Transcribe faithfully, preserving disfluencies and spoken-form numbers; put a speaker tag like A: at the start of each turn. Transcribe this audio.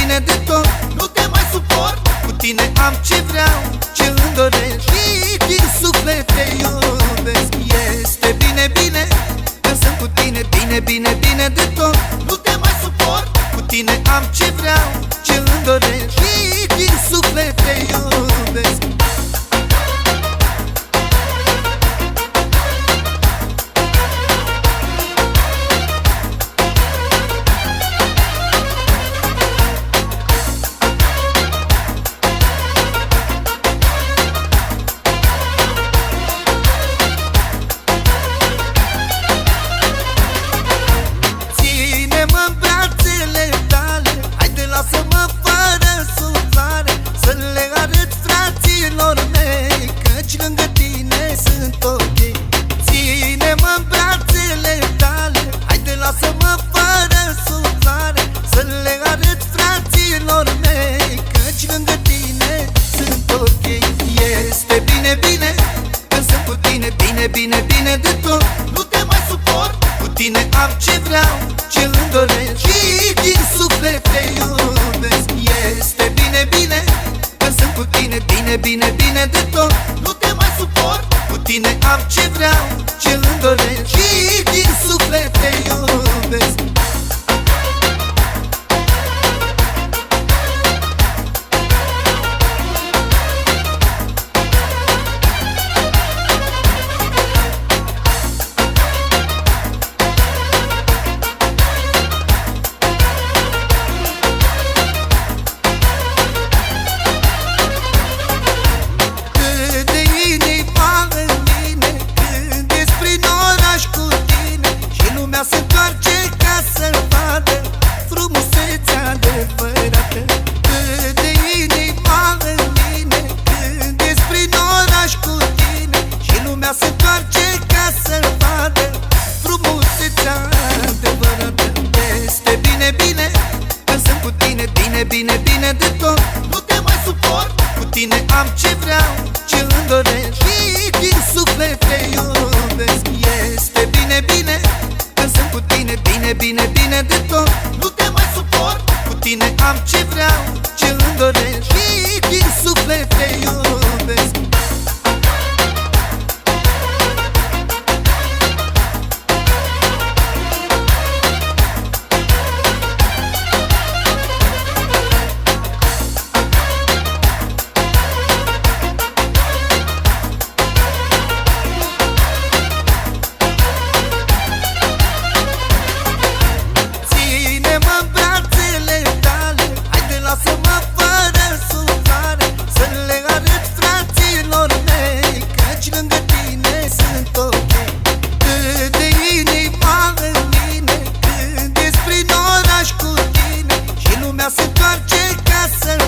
A: bine de tot.
B: Nu te mai suport,
A: cu tine am ce vreau, ce îmi doresc și din suflet te iubesc. Este bine, bine când sunt cu tine, bine, bine, bine de tot.
B: Nu te mai suport,
A: cu tine am ce vreau, ce îmi doresc și din suflet te iubesc.
B: lasă-mă fără suflare, să le arăt fraților mei căci lângă tine sunt ok.
A: Ține-mă în brațele tale, haide lasă-mă fără suflare, să le arăt fraților mei căci lângă tine sunt ok. Este bine, bine când sunt cu tine, bine, bine, bine de tot.
B: Nu te mai suport,
A: cu tine am ce vreau, ce îmi doresc și din suflet te iubesc. Este bine, bine când sunt cu tine, bine, bine, bine de tot.
B: Nu te mai suport,
A: cu tine am ce vreau, ce îmi doresc și din suflet te iubesc.
B: se întoarce ca să-l vadă frumusețea adevărată.
A: Cât de inima în mine când ies prin oraș cu tine și lumea se întoarce ca să-l vadă frumusețea adevărată. Este bine, bine când sunt cu tine, bine, bine, bine de tot.
B: Nu te mai suport,
A: cu tine am ce vreau, ce îmi doresc și din suflet te iubesc. Este bine, bine sunt cu tine, bine, bine, bine de tot.
B: Nu te mai suport,
A: cu tine am ce vreau, ce îmi doresc și din suflet te iubesc.
B: lasă-mă fără suflare, să le arăt fraților mei căci lângă tine sunt ok.
A: Cât de inima în mine când ies prin oraș cu tine
B: și lumea se întoarce ca să-l